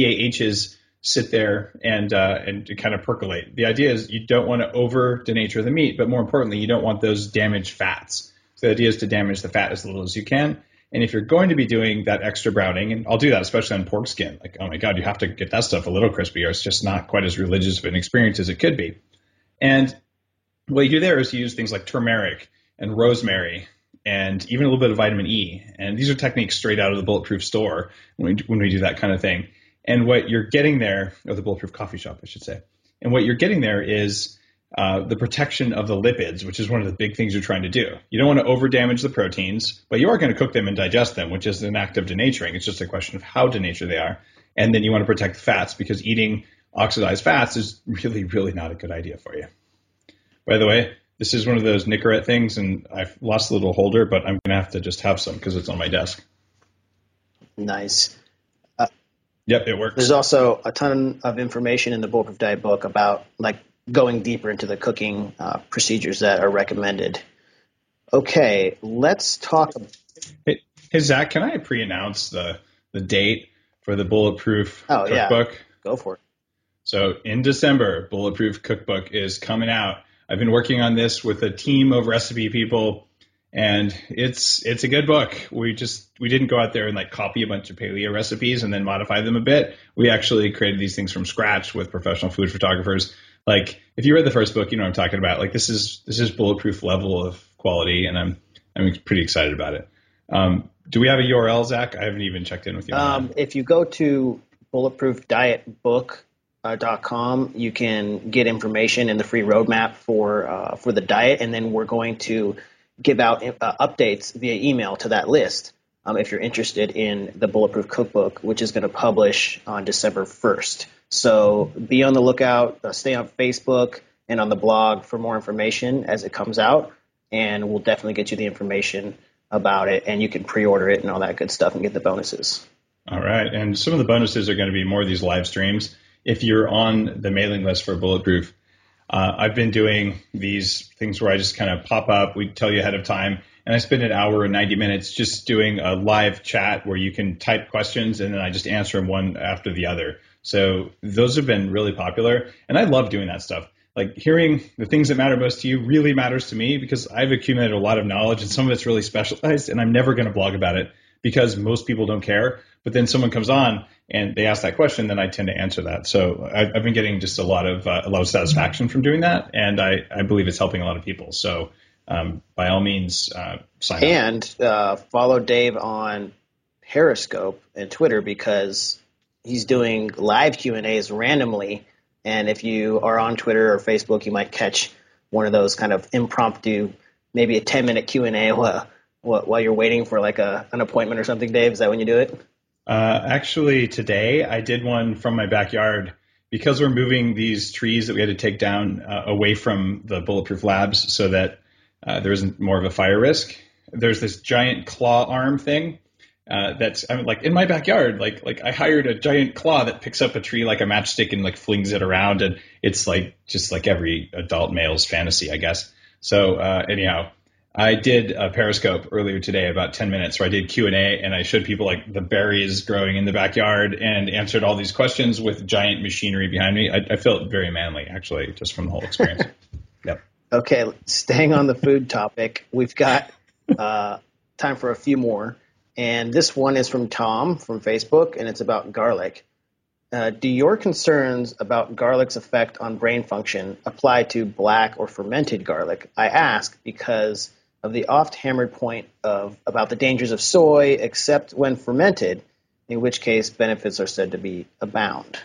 PAHs sit there and kind of percolate. The idea is you don't want to over denature the meat, but more importantly, you don't want those damaged fats. So the idea is to damage the fat as little as you can. And if you're going to be doing that extra browning, and I'll do that especially on pork skin, like, oh my God, you have to get that stuff a little crispy or it's just not quite as religious of an experience as it could be. And what you do there is you use things like turmeric and rosemary and even a little bit of vitamin E. And these are techniques straight out of the Bulletproof store when we do that kind of thing. And what you're getting there, or the Bulletproof coffee shop, I should say. And what you're getting there is the protection of the lipids, which is one of the big things you're trying to do. You don't want to over damage the proteins, but you are going to cook them and digest them, which is an act of denaturing. It's just a question of how denatured they are. And then you want to protect the fats, because eating oxidized fats is really, really not a good idea for you. By the way, this is one of those Nicorette things, and I've lost a little holder, but I'm going to have to just have some because it's on my desk. Nice. Yep, it works. There's also a ton of information in the Bulletproof Diet book about going deeper into the cooking procedures that are recommended. Okay, let's talk. Hey, Zach, can I pre-announce the date for the Bulletproof Cookbook? Yeah. Go for it. So in December, Bulletproof Cookbook is coming out. I've been working on this with a team of recipe people, and it's a good book. We didn't go out there and copy a bunch of paleo recipes and then modify them a bit. We actually created these things from scratch with professional food photographers. If you read the first book, you know what I'm talking about. This is Bulletproof level of quality, and I'm pretty excited about it. Do we have a URL, Zach? I haven't even checked in with you on that. If you go to bulletproofdietbook.com, you can get information and the free roadmap for the diet, and then we're going to give out updates via email to that list if you're interested in the Bulletproof Cookbook, which is going to publish on December 1st. So be on the lookout, stay on Facebook and on the blog for more information as it comes out, and we'll definitely get you the information about it, and you can pre-order it and all that good stuff and get the bonuses. All right. And some of the bonuses are going to be more of these live streams. If you're on the mailing list for Bulletproof, I've been doing these things where I just kind of pop up. We tell you ahead of time, and I spend an hour and 90 minutes just doing a live chat where you can type questions, and then I just answer them one after the other. So those have been really popular, and I love doing that stuff. Like hearing the things that matter most to you really matters to me because I've accumulated a lot of knowledge, and some of it's really specialized, and I'm never going to blog about it because most people don't care. But then someone comes on and they ask that question, then I tend to answer that. So I've been getting just a lot of satisfaction from doing that, and I believe it's helping a lot of people. So by all means, sign up. And follow Dave on Periscope and Twitter because he's doing live Q&As randomly. And if you are on Twitter or Facebook, you might catch one of those kind of impromptu, maybe a 10-minute Q&A while you're waiting for like an appointment or something, Dave. Is that when you do it? Actually, today I did one from my backyard because we're moving these trees that we had to take down away from the Bulletproof Labs so that there isn't more of a fire risk. There's this giant claw arm thing that's like in my backyard. Like I hired a giant claw that picks up a tree like a matchstick and like flings it around, and it's like just like every adult male's fantasy, I guess. So anyhow. I did a Periscope earlier today, about 10 minutes, where I did Q&A, and I showed people like the berries growing in the backyard and answered all these questions with giant machinery behind me. I felt very manly, actually, just from the whole experience. Yep. Okay, staying on the food topic, we've got time for a few more. And this one is from Tom from Facebook, and it's about garlic. Do your concerns about garlic's effect on brain function apply to black or fermented garlic? I ask because of the oft-hammered point about the dangers of soy, except when fermented, in which case benefits are said to be abound.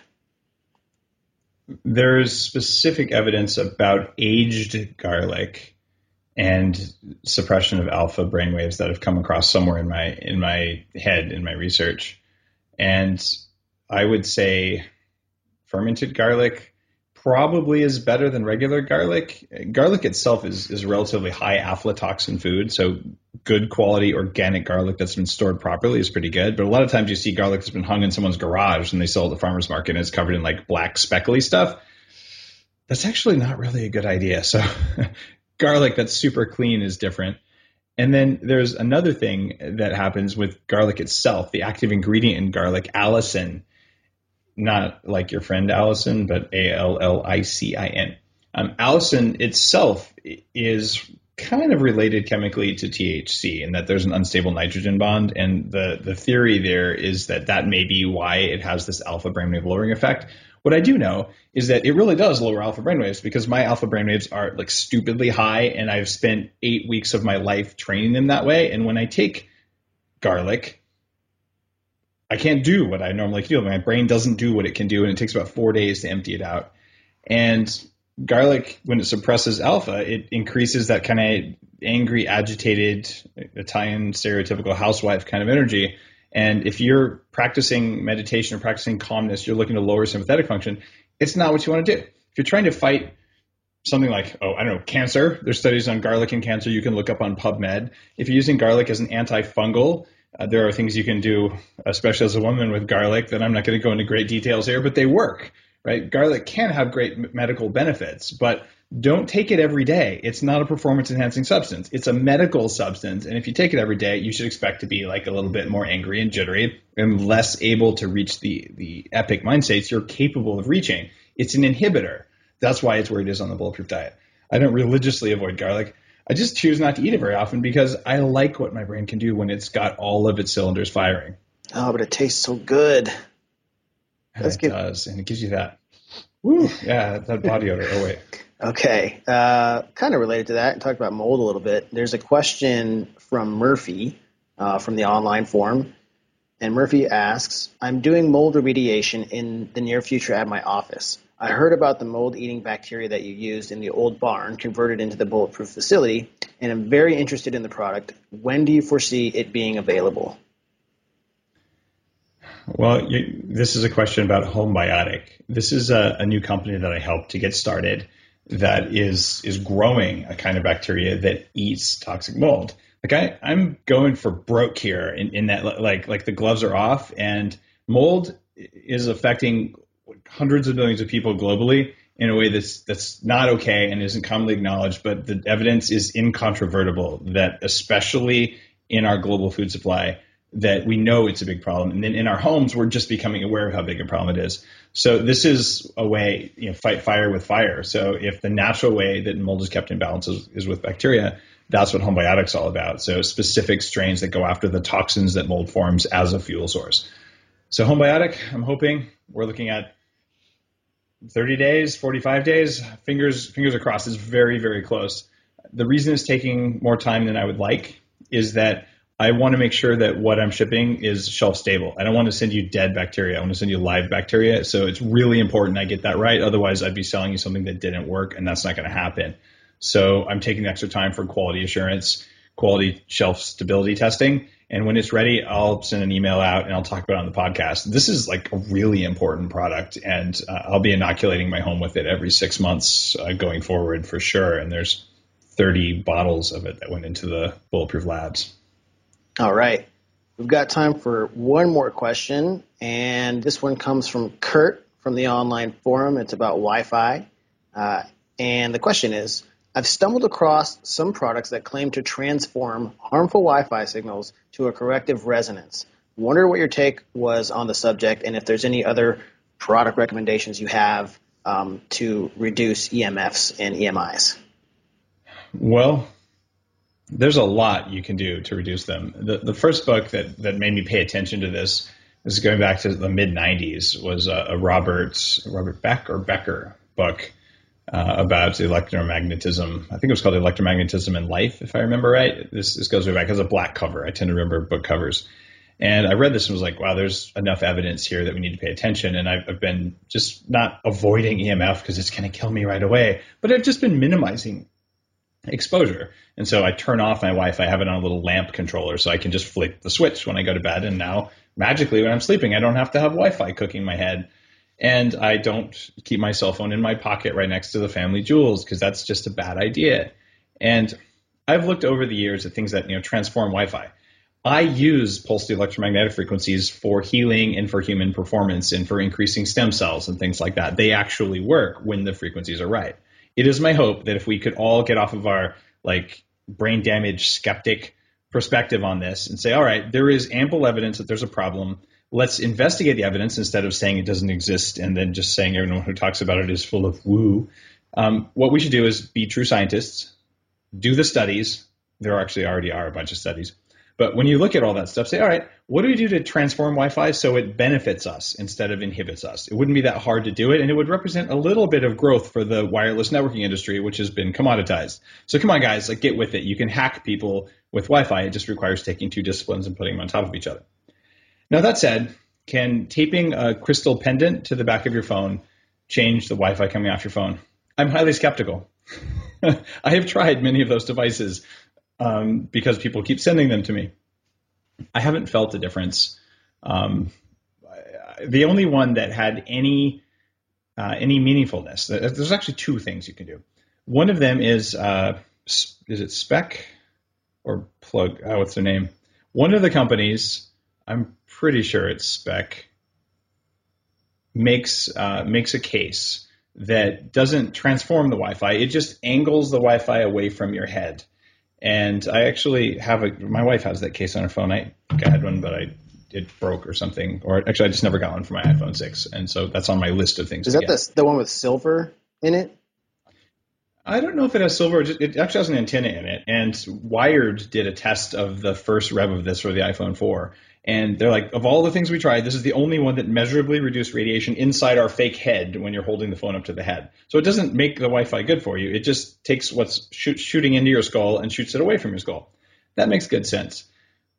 There's specific evidence about aged garlic and suppression of alpha brainwaves that have come across somewhere in my head in my research. And I would say fermented garlic probably is better than regular garlic. Garlic itself is relatively high aflatoxin food, so good quality organic garlic that's been stored properly is pretty good. But a lot of times you see garlic that's been hung in someone's garage and they sell it at the farmer's market and it's covered in like black speckly stuff. That's actually not really a good idea. So garlic that's super clean is different. And then there's another thing that happens with garlic itself, the active ingredient in garlic, allicin. Not like your friend Allison, but Allicin. Allicin itself is kind of related chemically to THC in that there's an unstable nitrogen bond. And the theory there is that may be why it has this alpha brainwave lowering effect. What I do know is that it really does lower alpha brainwaves because my alpha brainwaves are like stupidly high, and I've spent 8 weeks of my life training them that way. And when I take garlic, I can't do what I normally do. My brain doesn't do what it can do, and it takes about 4 days to empty it out. And garlic, when it suppresses alpha, it increases that kind of angry, agitated, Italian stereotypical housewife kind of energy. And if you're practicing meditation or practicing calmness, you're looking to lower sympathetic function, it's not what you want to do. If you're trying to fight something like, cancer, there's studies on garlic and cancer you can look up on PubMed. If you're using garlic as an antifungal, there are things you can do, especially as a woman with garlic, that I'm not going to go into great details here, but they work, right? Garlic can have great medical benefits, but don't take it every day. It's not a performance-enhancing substance. It's a medical substance, and if you take it every day, you should expect to be like a little bit more angry and jittery and less able to reach the epic mind states you're capable of reaching. It's an inhibitor. That's why it's where it is on the Bulletproof diet. I don't religiously avoid garlic. I just choose not to eat it very often because I like what my brain can do when it's got all of its cylinders firing. Oh, but it tastes so good. It does, and it gives you that, that body odor. Oh, wait. Okay, kind of related to that, and talk about mold a little bit. There's a question from Murphy from the online forum. And Murphy asks, I'm doing mold remediation in the near future at my office. I heard about the mold-eating bacteria that you used in the old barn converted into the Bulletproof facility, and I'm very interested in the product. When do you foresee it being available? Well, this is a question about Homebiotic. This is a new company that I helped to get started that is growing a kind of bacteria that eats toxic mold. Like I'm going for broke here in that like the gloves are off, and mold is affecting hundreds of millions of people globally in a way that's not okay and isn't commonly acknowledged. But the evidence is incontrovertible that especially in our global food supply, that we know it's a big problem. And then in our homes, we're just becoming aware of how big a problem it is. So this is a way, fight fire with fire. So if the natural way that mold is kept in balance is with bacteria, that's what Homebiotic's all about. So specific strains that go after the toxins that mold forms as a fuel source. So Homebiotic, I'm hoping we're looking at 30 days, 45 days, fingers are crossed. It's very, very close. The reason it's taking more time than I would like is that I want to make sure that what I'm shipping is shelf stable. I don't want to send you dead bacteria. I want to send you live bacteria. So it's really important I get that right. Otherwise, I'd be selling you something that didn't work, and that's not going to happen. So I'm taking extra time for quality assurance, quality shelf stability testing. And when it's ready, I'll send an email out and I'll talk about it on the podcast. This is like a really important product, and I'll be inoculating my home with it every 6 months going forward for sure. And there's 30 bottles of it that went into the Bulletproof labs. All right. We've got time for one more question, and this one comes from Kurt from the online forum. It's about Wi-Fi. And the question is, I've stumbled across some products that claim to transform harmful Wi-Fi signals to a corrective resonance. Wonder what your take was on the subject, and if there's any other product recommendations you have to reduce EMFs and EMIs. Well, there's a lot you can do to reduce them. The first book that made me pay attention to this is going back to the mid-'90s, was a Robert Becker book about electromagnetism. I think it was called Electromagnetism in Life, if I remember right. This goes way back. It has a black cover. I tend to remember book covers. And I read this and was like, wow, there's enough evidence here that we need to pay attention. And I've been just not avoiding EMF because it's going to kill me right away, but I've just been minimizing exposure. And so I turn off my Wi-Fi, I have it on a little lamp controller so I can just flick the switch when I go to bed. And now magically when I'm sleeping, I don't have to have Wi-Fi cooking my head. And I don't keep my cell phone in my pocket right next to the family jewels because that's just a bad idea. And I've looked over the years at things that, transform Wi-Fi. I use pulsed electromagnetic frequencies for healing and for human performance and for increasing stem cells and things like that. They actually work when the frequencies are right. It is my hope that if we could all get off of our brain damage skeptic perspective on this and say, all right, there is ample evidence that there's a problem. Let's investigate the evidence instead of saying it doesn't exist and then just saying everyone who talks about it is full of woo. What we should do is be true scientists, do the studies. There actually already are a bunch of studies. But when you look at all that stuff, say, all right, what do we do to transform Wi-Fi so it benefits us instead of inhibits us? It wouldn't be that hard to do it, and it would represent a little bit of growth for the wireless networking industry, which has been commoditized. So come on, guys, get with it. You can hack people with Wi-Fi. It just requires taking two disciplines and putting them on top of each other. Now, that said, can taping a crystal pendant to the back of your phone change the Wi-Fi coming off your phone? I'm highly skeptical. I have tried many of those devices because people keep sending them to me. I haven't felt a difference. The only one that had any meaningfulness, there's actually two things you can do. One of them is it Spec or Plug? What's their name? One of the companies, I'm pretty sure it's Spec, makes a case that doesn't transform the Wi-Fi. It just angles the Wi-Fi away from your head. And I actually have my wife has that case on her phone. I think I had one, but it broke or something. Or actually, I just never got one for my iPhone 6. And so that's on my list of things. Is that the one with silver in it? I don't know if it has silver. It actually has an antenna in it. And Wired did a test of the first rev of this for the iPhone 4. And they're like, of all the things we tried, this is the only one that measurably reduced radiation inside our fake head when you're holding the phone up to the head. So it doesn't make the Wi-Fi good for you. It just takes what's shooting into your skull and shoots it away from your skull. That makes good sense.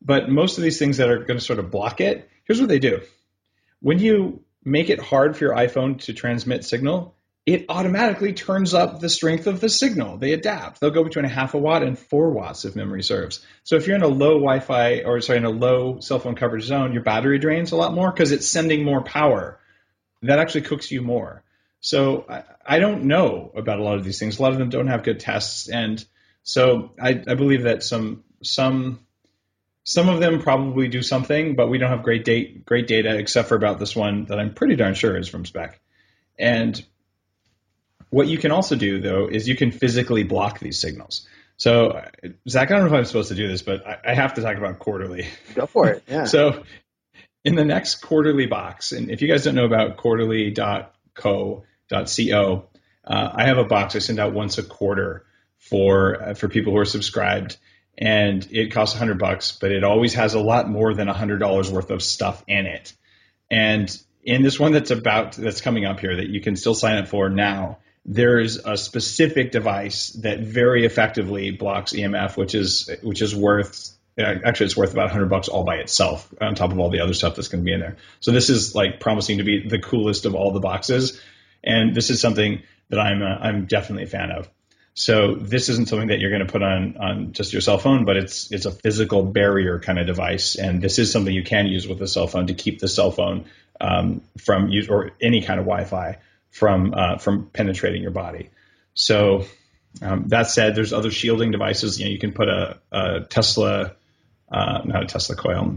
But most of these things that are going to sort of block it, here's what they do. When you make it hard for your iPhone to transmit signal, it automatically turns up the strength of the signal. They adapt. They'll go between 0.5 watt and 4 watts if memory serves. So if you're in a low in a low cell phone coverage zone, your battery drains a lot more because it's sending more power. That actually cooks you more. So I don't know about a lot of these things. A lot of them don't have good tests. And so I believe that some of them probably do something, but we don't have great data except for about this one that I'm pretty darn sure is from Spec. And what you can also do, though, is you can physically block these signals. So, Zach, I don't know if I'm supposed to do this, but I have to talk about Quarterly. Go for it, yeah. So in the next Quarterly box, and if you guys don't know about quarterly.co, I have a box I send out once a quarter for people who are subscribed. And it costs $100, but it always has a lot more than $100 worth of stuff in it. And in this one that's coming up here that you can still sign up for now, there's a specific device that very effectively blocks EMF, which is worth actually it's worth about $100 all by itself on top of all the other stuff that's going to be in there. So this is like promising to be the coolest of all the boxes, and this is something that I'm definitely a fan of. So this isn't something that you're going to put on just your cell phone, but it's a physical barrier kind of device, and this is something you can use with a cell phone to keep the cell phone from use or any kind of Wi-Fi from penetrating your body. So that said, there's other shielding devices. You can put a Tesla, not a Tesla coil,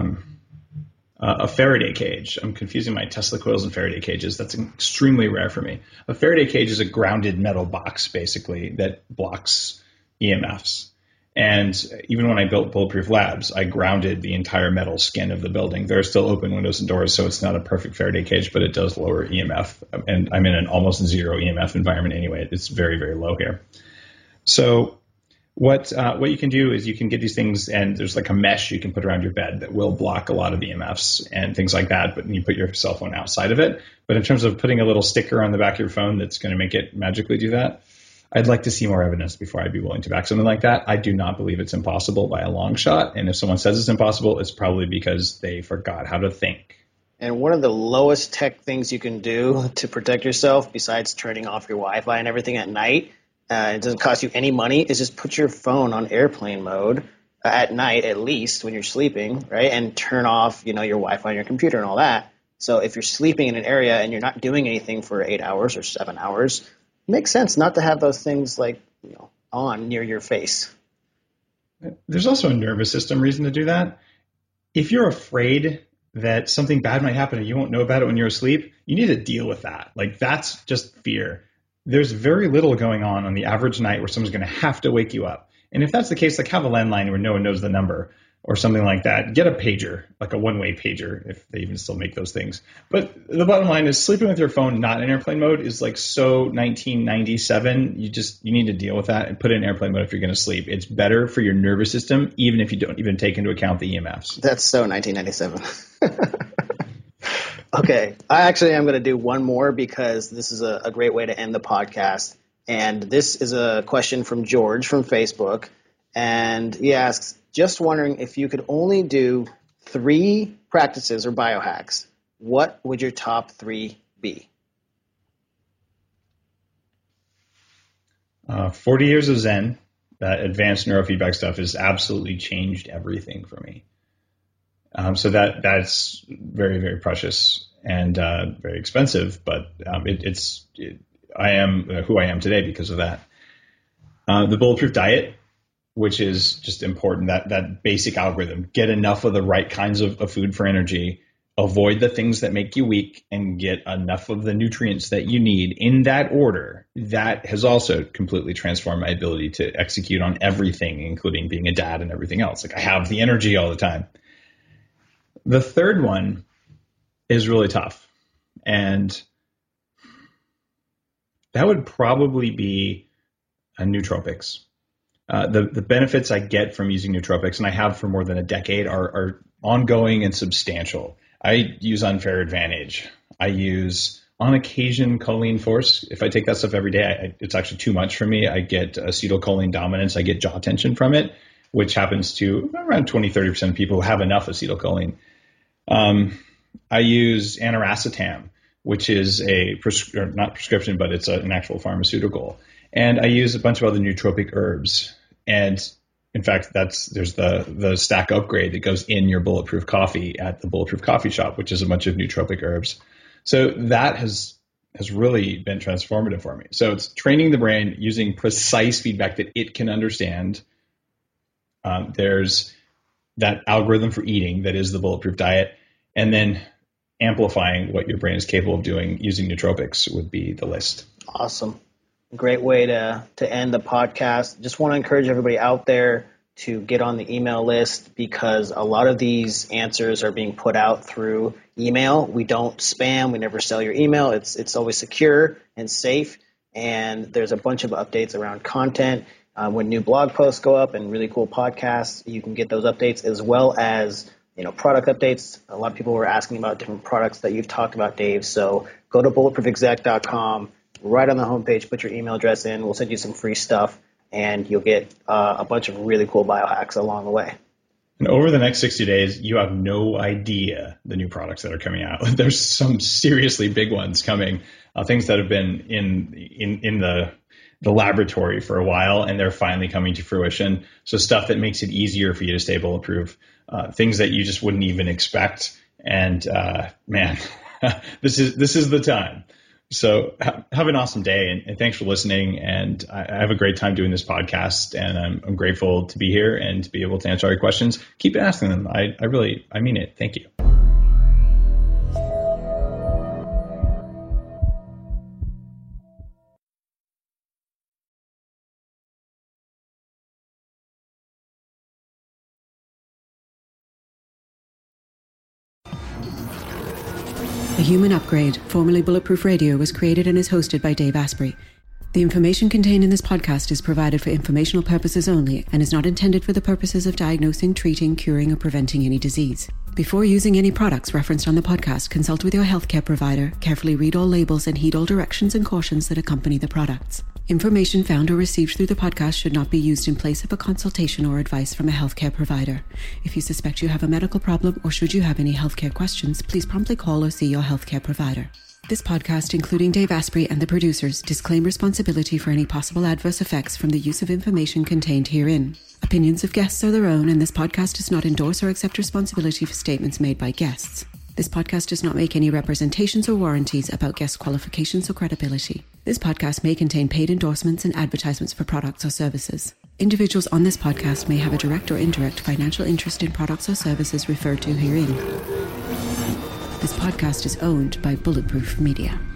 a Faraday cage. I'm confusing my Tesla coils and Faraday cages. That's extremely rare for me. A Faraday cage is a grounded metal box, basically, that blocks EMFs. And even when I built Bulletproof Labs, I grounded the entire metal skin of the building. There are still open windows and doors, so it's not a perfect Faraday cage, but it does lower EMF. And I'm in an almost zero EMF environment anyway. It's very, very low here. So what you can do is you can get these things, and there's like a mesh you can put around your bed that will block a lot of EMFs and things like that, but you put your cell phone outside of it. But in terms of putting a little sticker on the back of your phone that's going to make it magically do that, I'd like to see more evidence before I'd be willing to back something like that. I do not believe it's impossible by a long shot. And if someone says it's impossible, it's probably because they forgot how to think. And one of the lowest tech things you can do to protect yourself, besides turning off your Wi-Fi and everything at night, it doesn't cost you any money, is just put your phone on airplane mode at night, at least when you're sleeping, right? And turn off, your Wi-Fi on your computer and all that. So if you're sleeping in an area and you're not doing anything for 8 hours or 7 hours, it makes sense not to have those things on near your face. There's also a nervous system reason to do that. If you're afraid that something bad might happen and you won't know about it when you're asleep, you need to deal with that. That's just fear. There's very little going on the average night where someone's going to have to wake you up. And if that's the case, have a landline where no one knows the number or something like that. Get a pager, like a one-way pager, if they even still make those things. But the bottom line is sleeping with your phone not in airplane mode is so 1997. You need to deal with that and put it in airplane mode if you're going to sleep. It's better for your nervous system, even if you don't even take into account the EMFs. That's so 1997. Okay, I actually am going to do one more because this is a great way to end the podcast. And this is a question from George from Facebook. And he asks, just wondering if you could only do 3 practices or biohacks, what would your top 3 be? 40 years of Zen, that advanced neurofeedback stuff has absolutely changed everything for me. So that's very, very precious and very expensive, but I am who I am today because of that. The Bulletproof Diet, which is just important, that basic algorithm. Get enough of the right kinds of food for energy, avoid the things that make you weak, and get enough of the nutrients that you need in that order. That has also completely transformed my ability to execute on everything, including being a dad and everything else. I have the energy all the time. The third one is really tough, and that would probably be nootropics. The benefits I get from using nootropics, and I have for more than a decade, are ongoing and substantial. I use Unfair Advantage. I use, on occasion, Choline Force. If I take that stuff every day, it's actually too much for me. I get acetylcholine dominance. I get jaw tension from it. which happens to around 20-30% of people who have enough acetylcholine. I use aniracetam, which is not prescription, but it's an actual pharmaceutical. And I use a bunch of other nootropic herbs. And in fact, there's the stack upgrade that goes in your Bulletproof coffee at the Bulletproof Coffee Shop, which is a bunch of nootropic herbs. So that has really been transformative for me. So it's training the brain using precise feedback that it can understand. There's that algorithm for eating that is the Bulletproof diet, and then amplifying what your brain is capable of doing using nootropics would be the list. Awesome. Great way to end the podcast. Just want to encourage everybody out there to get on the email list, because a lot of these answers are being put out through email. We don't spam. We never sell your email. It's always secure and safe. And there's a bunch of updates around content. When new blog posts go up and really cool podcasts, you can get those updates, as well as product updates. A lot of people were asking about different products that you've talked about, Dave. So go to bulletproofexec.com. Right on the homepage, put your email address in. We'll send you some free stuff, and you'll get a bunch of really cool biohacks along the way. And over the next 60 days, you have no idea the new products that are coming out. There's some seriously big ones coming, things that have been in the laboratory for a while, and they're finally coming to fruition. So stuff that makes it easier for you to stay bulletproof, things that you just wouldn't even expect. And man, this is the time. So have an awesome day, and thanks for listening. And I have a great time doing this podcast, and I'm grateful to be here and to be able to answer all your questions. Keep asking them. I mean it. Thank you. The Human Upgrade, formerly Bulletproof Radio, was created and is hosted by Dave Asprey. The information contained in this podcast is provided for informational purposes only and is not intended for the purposes of diagnosing, treating, curing, or preventing any disease. Before using any products referenced on the podcast, consult with your healthcare provider, carefully read all labels, and heed all directions and cautions that accompany the products. Information found or received through the podcast should not be used in place of a consultation or advice from a healthcare provider. If you suspect you have a medical problem or should you have any healthcare questions, please promptly call or see your healthcare provider. This podcast, including Dave Asprey and the producers, disclaim responsibility for any possible adverse effects from the use of information contained herein. Opinions of guests are their own, and this podcast does not endorse or accept responsibility for statements made by guests. This podcast does not make any representations or warranties about guest qualifications or credibility. This podcast may contain paid endorsements and advertisements for products or services. Individuals on this podcast may have a direct or indirect financial interest in products or services referred to herein. This podcast is owned by Bulletproof Media.